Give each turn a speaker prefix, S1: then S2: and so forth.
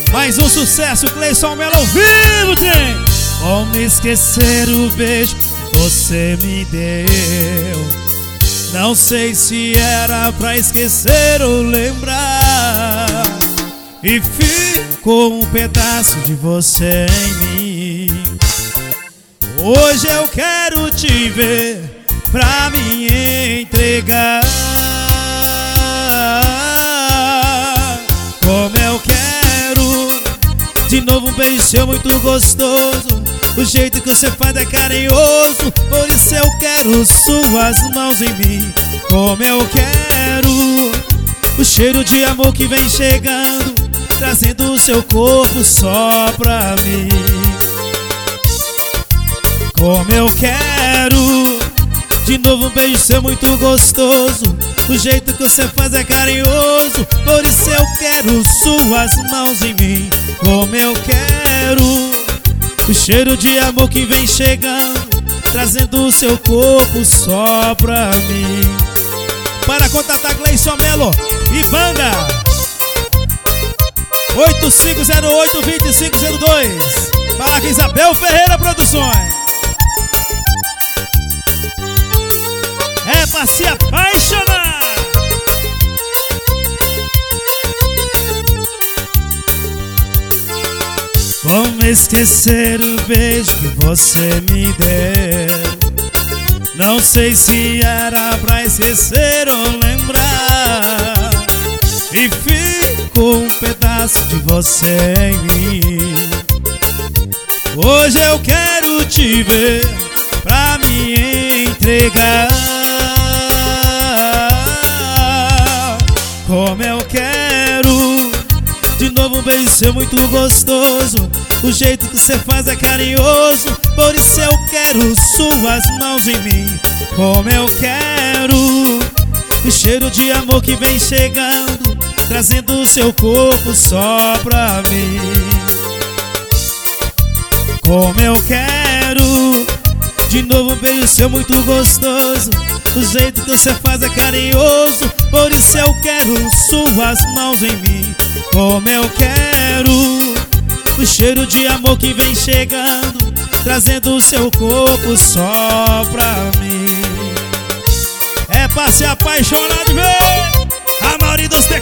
S1: Mais um sucesso, Cleison Melo ao vivo, trem. Como esquecer o beijo que você me deu? Não sei se era pra esquecer ou lembrar. E ficou um pedaço de você em mim. Hoje eu quero te ver pra me entregar. Como eu quero de novo um beijo seu muito gostoso. O jeito que você faz é carinhoso. Por isso eu quero suas mãos em mim. Como eu quero o cheiro de amor que vem chegando, trazendo o seu corpo só pra mim. Como eu quero de novo um beijo seu muito gostoso. O jeito que você faz é carinhoso. Por isso eu quero suas mãos em mim. Como eu quero o cheiro de amor que vem chegando, trazendo o seu corpo só pra mim. Para contatar Cleison Melo e banda 8508-2502. Fala com Isabel Ferreira Produções. É pra se apaixonar. Como esquecer o beijo que você me deu? Não sei se era pra esquecer ou lembrar. E ficou um pedaço de você em mim. Hoje eu quero te ver pra me entregar. Como eu quero de novo um beijo seu muito gostoso. O jeito que você faz é carinhoso. Por isso eu quero suas mãos em mim. Como eu quero o cheiro de amor que vem chegando, trazendo o seu corpo só pra mim. Como eu quero de novo um beijo seu muito gostoso. O jeito que você faz é carinhoso. Por isso eu quero suas mãos em mim. Como eu quero o cheiro de amor que vem chegando, trazendo o seu corpo só pra mim. É pra se apaixonar de ver. A maioria dos